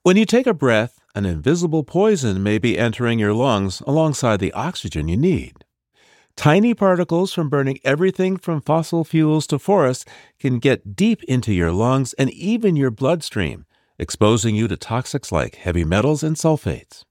When you take a breath, an invisible poison may be entering your lungs alongside the oxygen you need. Tiny particles from burning everything from fossil fuels to forests can get deep into your lungs and even your bloodstream, exposing you to toxics like heavy metals and sulfates.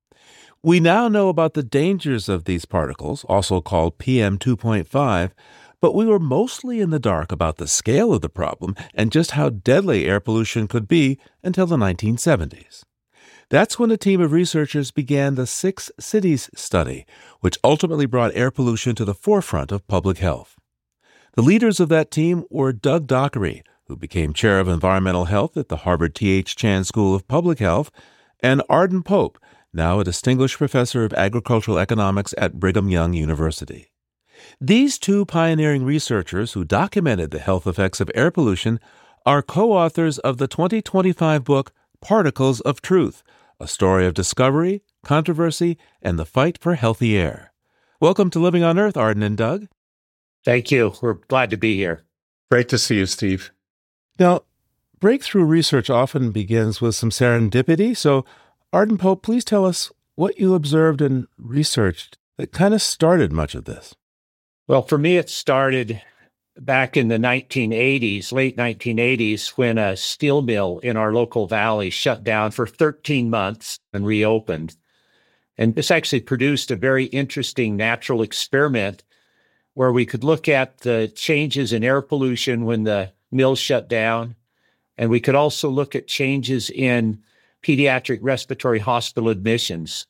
We now know about the dangers of these particles, also called PM 2.5, but we were mostly in the dark about the scale of the problem and just how deadly air pollution could be until the 1970s. That's when a team of researchers began the Six Cities study, which ultimately brought air pollution to the forefront of public health. The leaders of that team were Doug Dockery, who became chair of environmental health at the Harvard T.H. Chan School of Public Health, and Arden Pope, now a distinguished professor of agricultural economics at Brigham Young University. These two pioneering researchers who documented the health effects of air pollution are co-authors of the 2025 book Particles of Truth, a story of discovery, controversy, and the fight for healthy air. Welcome to Living on Earth, Arden and Doug. Thank you. We're glad to be here. Great to see you, Steve. Now, breakthrough research often begins with some serendipity, so Arden Pope, please tell us what you observed and researched that kind of started much of this. Well, for me, it started back in the 1980s, late 1980s, when a steel mill in our local valley shut down for 13 months and reopened. And this actually produced a very interesting natural experiment where we could look at the changes in air pollution when the mill shut down. And we could also look at changes in pediatric respiratory hospital admissions.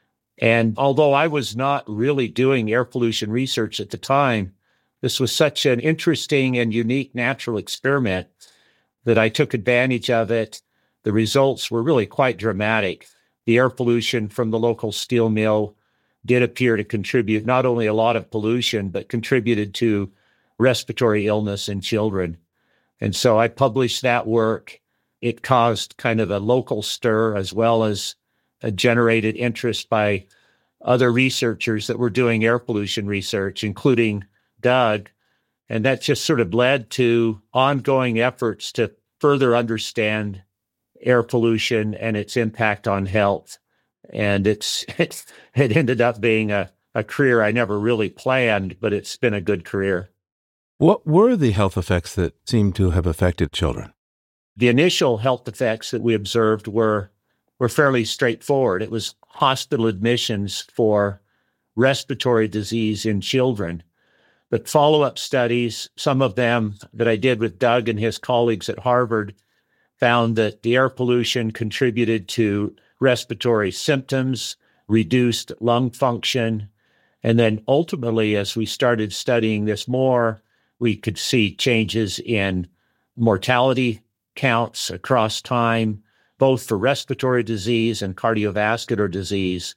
And although I was not really doing air pollution research at the time, this was such an interesting and unique natural experiment that I took advantage of it. The results were really quite dramatic. The air pollution from the local steel mill did appear to contribute not only a lot of pollution, but contributed to respiratory illness in children. And so I published that work. It caused kind of a local stir as well as a generated interest by other researchers that were doing air pollution research, including Doug. And that just sort of led to ongoing efforts to further understand air pollution and its impact on health. And it ended up being a career I never really planned, but it's been a good career. What were the health effects that seemed to have affected children? The initial health effects that we observed were fairly straightforward. It was hospital admissions for respiratory disease in children. But follow-up studies, some of them that I did with Doug and his colleagues at Harvard, found that the air pollution contributed to respiratory symptoms, reduced lung function, and then ultimately, as we started studying this more, we could see changes in mortality counts across time, both for respiratory disease and cardiovascular disease.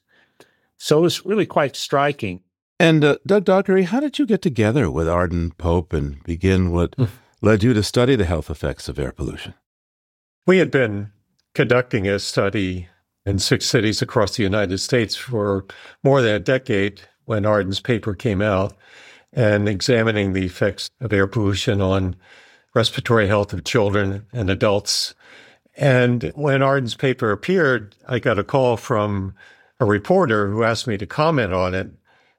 So it was really quite striking. And Doug Dockery, how did you get together with Arden Pope and begin what led you to study the health effects of air pollution? We had been conducting a study in 6 cities across the United States for more than a decade when Arden's paper came out, and examining the effects of air pollution on respiratory health of children and adults. And when Arden's paper appeared, I got a call from a reporter who asked me to comment on it.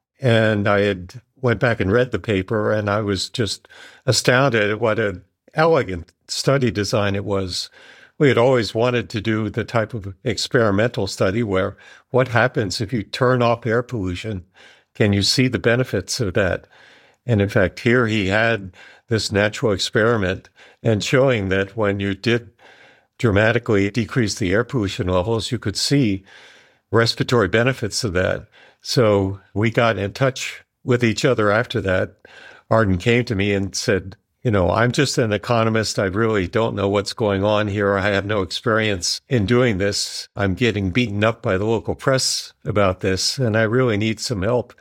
And I had went back and read the paper, and I was just astounded at what an elegant study design it was. We had always wanted to do the type of experimental study where what happens if you turn off air pollution? Can you see the benefits of that? And in fact, here he had this natural experiment and showing that when you did dramatically decrease the air pollution levels, you could see respiratory benefits of that. So we got in touch with each other after that. Arden came to me and said, I'm just an economist. I really don't know what's going on here. I have no experience in doing this. I'm getting beaten up by the local press about this, and I really need some help.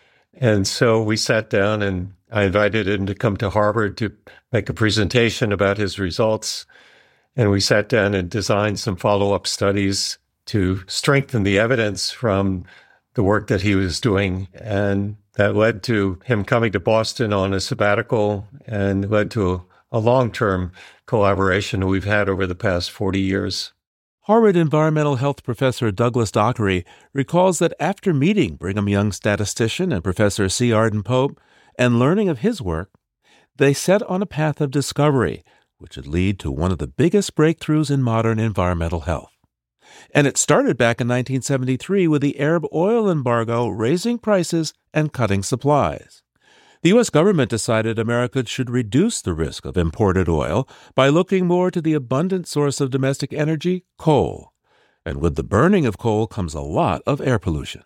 And so we sat down, and I invited him to come to Harvard to make a presentation about his results. And we sat down and designed some follow-up studies to strengthen the evidence from the work that he was doing. And that led to him coming to Boston on a sabbatical and led to a long-term collaboration we've had over the past 40 years. Harvard environmental health professor Douglas Dockery recalls that after meeting Brigham Young statistician and Professor C. Arden Pope and learning of his work, they set on a path of discovery which would lead to one of the biggest breakthroughs in modern environmental health. And it started back in 1973 with the Arab oil embargo raising prices and cutting supplies. The U.S. government decided America should reduce the risk of imported oil by looking more to the abundant source of domestic energy, coal. And with the burning of coal comes a lot of air pollution.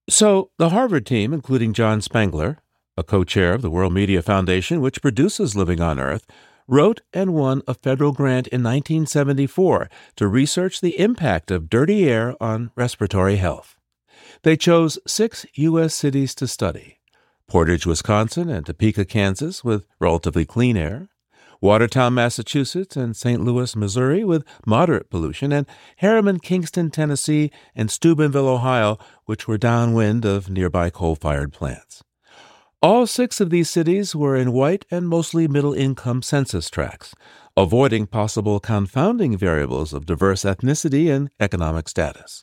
So the Harvard team, including John Spangler, a co-chair of the World Media Foundation, which produces Living on Earth, wrote and won a federal grant in 1974 to research the impact of dirty air on respiratory health. They chose 6 U.S. cities to study: Portage, Wisconsin, and Topeka, Kansas, with relatively clean air; Watertown, Massachusetts, and St. Louis, Missouri, with moderate pollution; and Harriman, Kingston, Tennessee, and Steubenville, Ohio, which were downwind of nearby coal-fired plants. All 6 of these cities were in white and mostly middle-income census tracts, avoiding possible confounding variables of diverse ethnicity and economic status.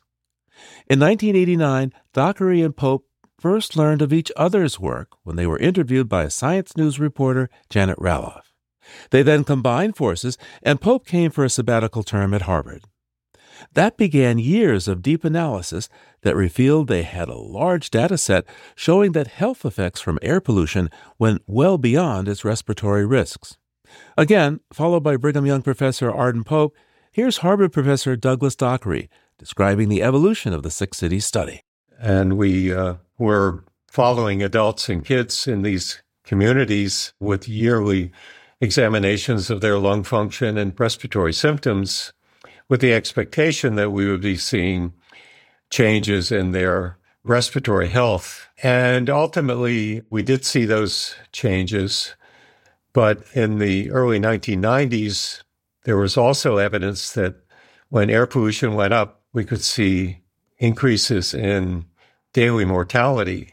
In 1989, Dockery and Pope first learned of each other's work when they were interviewed by Science News reporter Janet Raloff. They then combined forces, and Pope came for a sabbatical term at Harvard. That began years of deep analysis that revealed they had a large data set showing that health effects from air pollution went well beyond its respiratory risks. Again, followed by Brigham Young professor Arden Pope, here's Harvard professor Douglas Dockery describing the evolution of the 6-city study. And we were following adults and kids in these communities with yearly examinations of their lung function and respiratory symptoms, with the expectation that we would be seeing changes in their respiratory health. And ultimately, we did see those changes. But in the early 1990s, there was also evidence that when air pollution went up, we could see increases in daily mortality.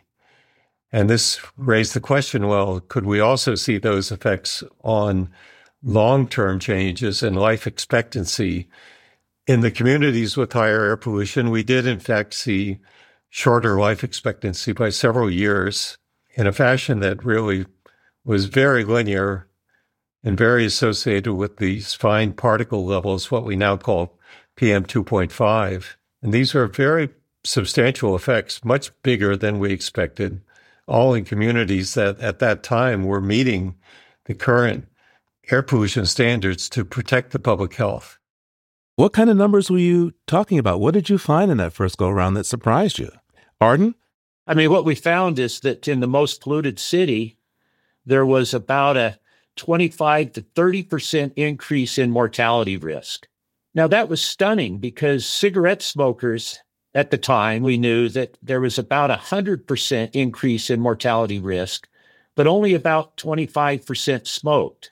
And this raised the question, well, could we also see those effects on long-term changes in life expectancy? In the communities with higher air pollution, we did in fact see shorter life expectancy by several years in a fashion that really was very linear and very associated with these fine particle levels, what we now call PM 2.5. And these are very substantial effects, much bigger than we expected, all in communities that at that time were meeting the current air pollution standards to protect the public health. What kind of numbers were you talking about? What did you find in that first go-around that surprised you? Arden? What we found is that in the most polluted city, there was about a 25 to 30% increase in mortality risk. Now, that was stunning because cigarette smokers at the time, we knew that there was about a 100% increase in mortality risk, but only about 25% smoked.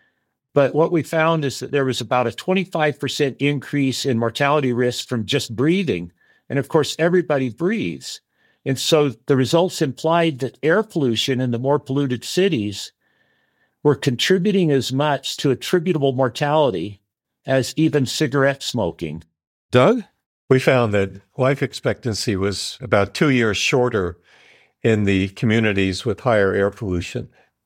But what we found is that there was about a 25% increase in mortality risk from just breathing. And of course, everybody breathes. And so the results implied that air pollution in the more polluted cities were contributing as much to attributable mortality as even cigarette smoking. Doug? We found that life expectancy was about 2 years shorter in the communities with higher air pollution.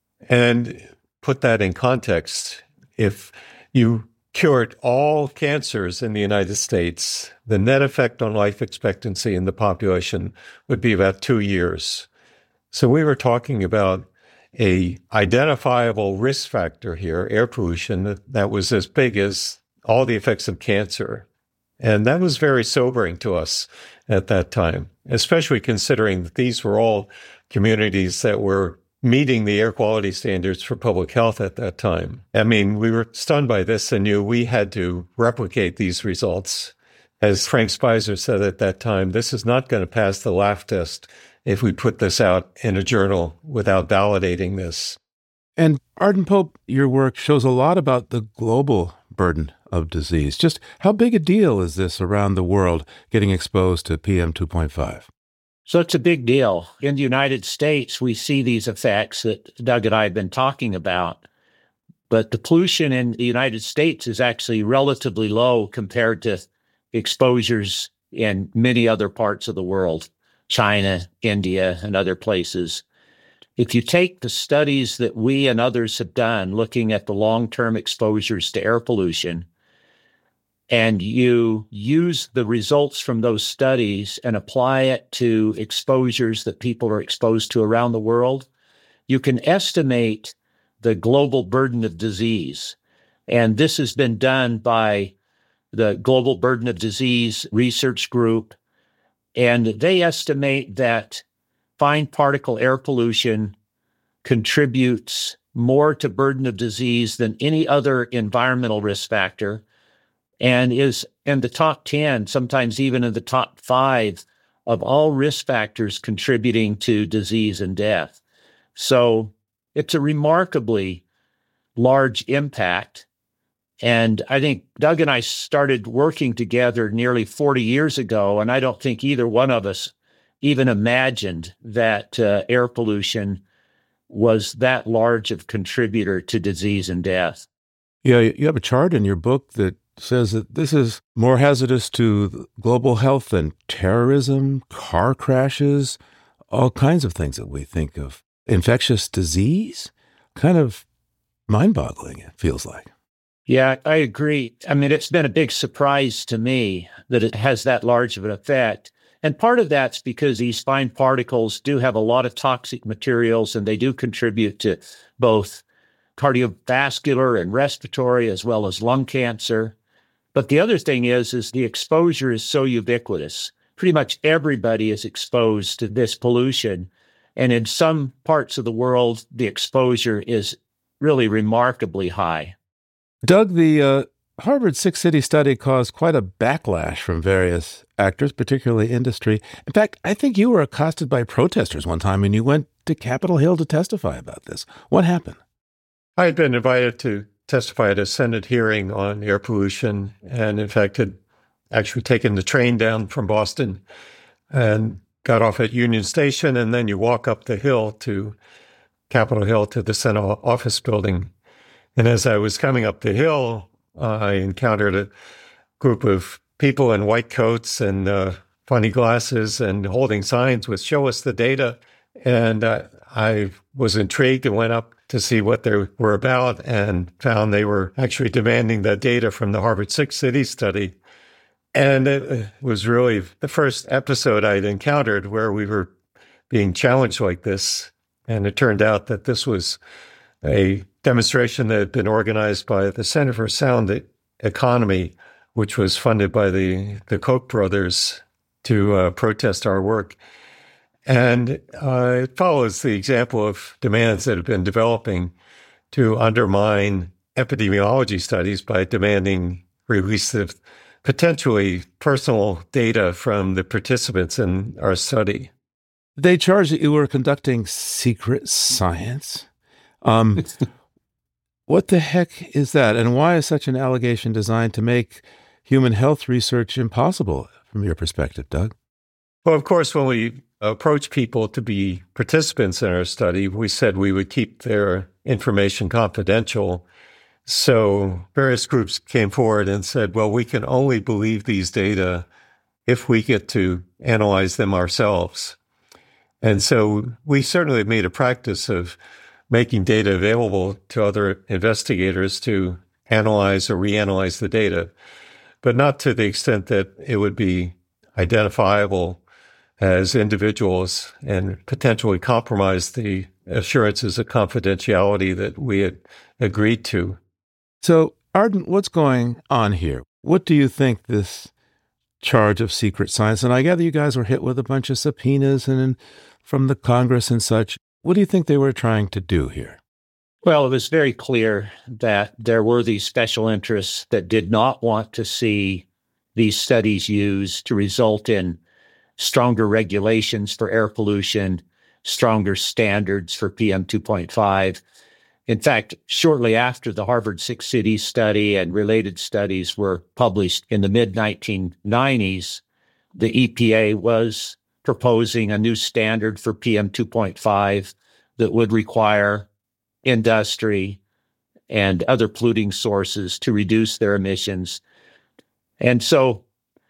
And put that in context, if you cured all cancers in the United States, the net effect on life expectancy in the population would be about 2 years. So we were talking about a identifiable risk factor here, air pollution, that was as big as all the effects of cancer. And that was very sobering to us at that time, especially considering that these were all communities that were meeting the air quality standards for public health at that time. We were stunned by this and knew we had to replicate these results. As Frank Spicer said at that time, this is not going to pass the laugh test if we put this out in a journal without validating this. And Arden Pope, your work shows a lot about the global burden of disease. Just how big a deal is this around the world, getting exposed to PM 2.5? So it's a big deal. In the United States, we see these effects that Doug and I have been talking about. But the pollution in the United States is actually relatively low compared to exposures in many other parts of the world, China, India, and other places. If you take the studies that we and others have done looking at the long-term exposures to air pollution, and you use the results from those studies and apply it to exposures that people are exposed to around the world, you can estimate the global burden of disease. And this has been done by the Global Burden of Disease Research Group. And they estimate that fine particle air pollution contributes more to burden of disease than any other environmental risk factor, and is in the top 10, sometimes even in the top 5 of all risk factors contributing to disease and death. So it's a remarkably large impact. And I think Doug and I started working together nearly 40 years ago, and I don't think either one of us even imagined that air pollution was that large of contributor to disease and death. Yeah, you have a chart in your book that says that this is more hazardous to global health than terrorism, car crashes, all kinds of things that we think of. Infectious disease? Kind of mind-boggling, it feels like. Yeah, I agree. I mean, it's been a big surprise to me that it has that large of an effect. And part of that's because these fine particles do have a lot of toxic materials, and they do contribute to both cardiovascular and respiratory as well as lung cancer. But the other thing is the exposure is so ubiquitous. Pretty much everybody is exposed to this pollution. And in some parts of the world, the exposure is really remarkably high. Doug, the Harvard Six City study caused quite a backlash from various actors, particularly industry. In fact, I think you were accosted by protesters one time and you went to Capitol Hill to testify about this. What happened? I had been invited to testify at a Senate hearing on air pollution, and in fact had actually taken the train down from Boston and got off at Union Station, and then you walk up the hill to Capitol Hill to the Senate office building. And as I was coming up the hill, I encountered a group of people in white coats and funny glasses and holding signs with "Show us the data." And I was intrigued and went up to see what they were about and found they were actually demanding the data from the Harvard Six City study. And it was really the first episode I'd encountered where we were being challenged like this. And it turned out that this was a demonstration that had been organized by the Center for Sound Economy, which was funded by the Koch brothers to protest our work. And it follows the example of demands that have been developing to undermine epidemiology studies by demanding release of potentially personal data from the participants in our study. They charged that you were conducting secret science. What the heck is that? And why is such an allegation designed to make human health research impossible from your perspective, Doug? Well, of course, when we approached people to be participants in our study, we said we would keep their information confidential. So various groups came forward and said, well, we can only believe these data if we get to analyze them ourselves. And so we certainly made a practice of making data available to other investigators to analyze or reanalyze the data, but not to the extent that it would be identifiable as individuals and potentially compromise the assurances of confidentiality that we had agreed to. So, Arden, what's going on here? What do you think this charge of secret science, and I gather you guys were hit with a bunch of subpoenas and from the Congress and such. What do you think they were trying to do here? Well, it was very clear that there were these special interests that did not want to see these studies used to result in stronger regulations for air pollution, stronger standards for PM 2.5. In fact, shortly after the Harvard Six Cities study and related studies were published in the mid-1990s, the EPA was proposing a new standard for PM 2.5 that would require industry and other polluting sources to reduce their emissions. And so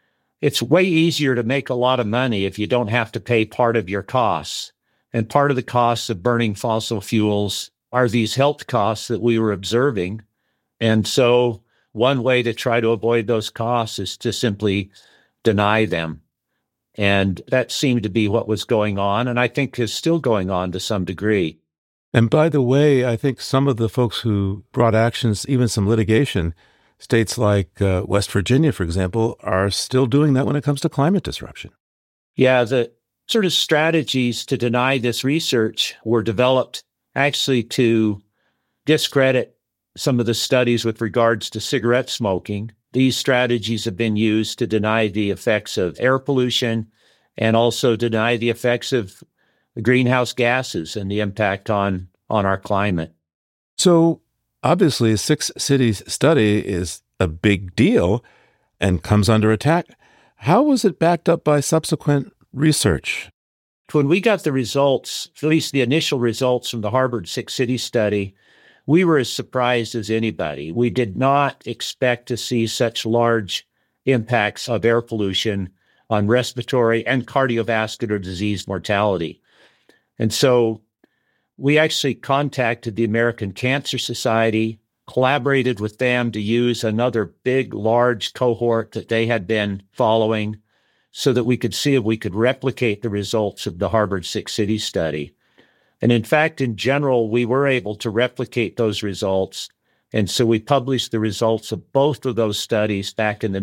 it's way easier to make a lot of money if you don't have to pay part of your costs. And part of the costs of burning fossil fuels are these health costs that we were observing. And so one way to try to avoid those costs is to simply deny them. And that seemed to be what was going on, and I think is still going on to some degree. And by the way, I think some of the folks who brought actions, even some litigation, states like West Virginia, for example, are still doing that when it comes to climate disruption. Yeah, the sort of strategies to deny this research were developed actually to discredit some of the studies with regards to cigarette smoking. These strategies have been used to deny the effects of air pollution and also deny the effects of the greenhouse gases and the impact on our climate. So obviously, a 6 cities study is a big deal and comes under attack. How was it backed up by subsequent research? When we got the results, at least the initial results from the Harvard 6 Cities study, we were as surprised as anybody. We did not expect to see such large impacts of air pollution on respiratory and cardiovascular disease mortality. And so we actually contacted the American Cancer Society, collaborated with them to use another big, large cohort that they had been following so that we could see if we could replicate the results of the Harvard 6 Cities study. And in fact, in general, we were able to replicate those results. And so we published the results of both of those studies back in the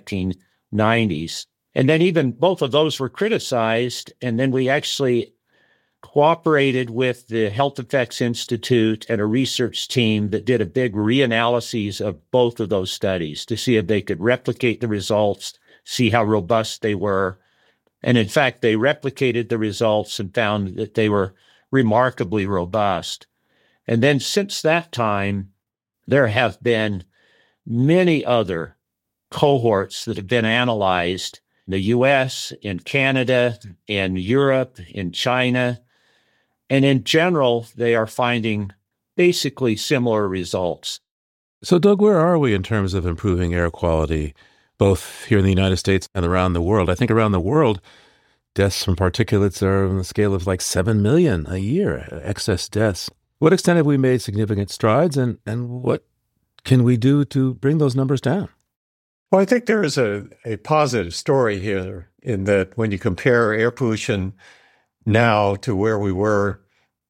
mid-1990s. And then even both of those were criticized. And then we actually cooperated with the Health Effects Institute and a research team that did a big reanalysis of both of those studies to see if they could replicate the results, see how robust they were. And in fact, they replicated the results and found that they were remarkably robust. And then since that time, there have been many other cohorts that have been analyzed in the US, in Canada, in Europe, in China. And in general, they are finding basically similar results. So, Doug, where are we in terms of improving air quality, both here in the United States and around the world? I think around the world, deaths from particulates are on the scale of like 7 million a year, excess deaths. What extent have we made significant strides, and what can we do to bring those numbers down? Well, I think there is a positive story here in that when you compare air pollution now to where we were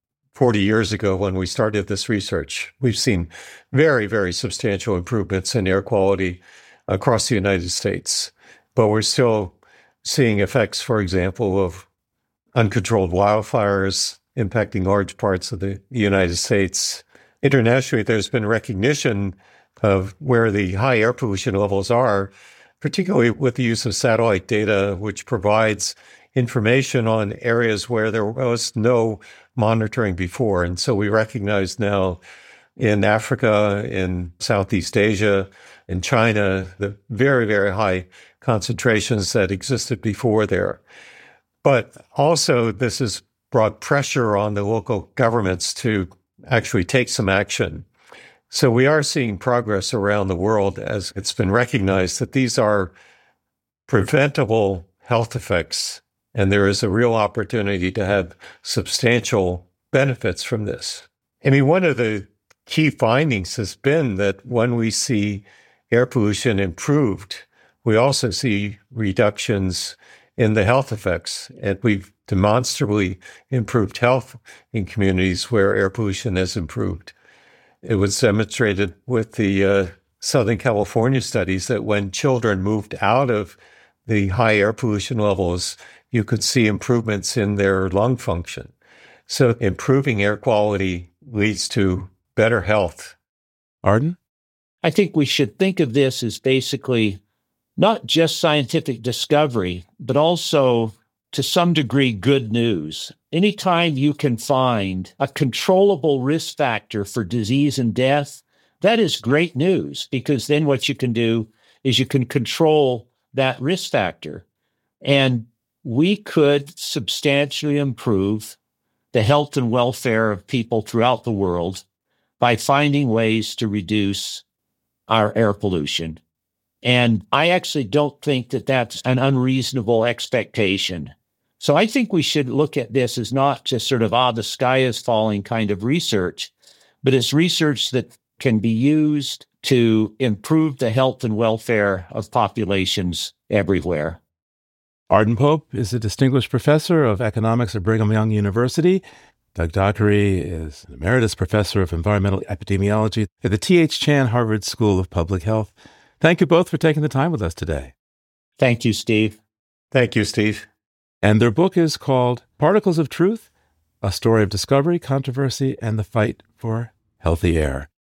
40 years ago when we started this research, we've seen very, very substantial improvements in air quality across the United States. But we're still seeing effects, for example, of uncontrolled wildfires impacting large parts of the United States. Internationally, there's been recognition of where the high air pollution levels are, particularly with the use of satellite data, which provides information on areas where there was no monitoring before. And so we recognize now in Africa, in Southeast Asia, in China, the very, very high concentrations that existed before there. But also, this has brought pressure on the local governments to actually take some action. So we are seeing progress around the world as it's been recognized that these are preventable health effects, and there is a real opportunity to have substantial benefits from this. I mean, one of the key findings has been that when we see air pollution improved, we also see reductions in the health effects, and we've demonstrably improved health in communities where air pollution has improved. It was demonstrated with the Southern California studies that when children moved out of the high air pollution levels, you could see improvements in their lung function. So improving air quality leads to better health. Arden? I think we should think of this as basically not just scientific discovery, but also to some degree good news. Anytime you can find a controllable risk factor for disease and death, that is great news, because then what you can do is you can control that risk factor. And we could substantially improve the health and welfare of people throughout the world by finding ways to reduce our air pollution. And I actually don't think that that's an unreasonable expectation. So I think we should look at this as not just sort of, the sky is falling kind of research, but as research that can be used to improve the health and welfare of populations everywhere. Arden Pope is a distinguished professor of economics at Brigham Young University. Doug Dockery is an emeritus professor of environmental epidemiology at the T.H. Chan Harvard School of Public Health. Thank you both for taking the time with us today. Thank you, Steve. Thank you, Steve. And their book is called Particles of Truth, A Story of Discovery, Controversy, and the Fight for Healthy Air.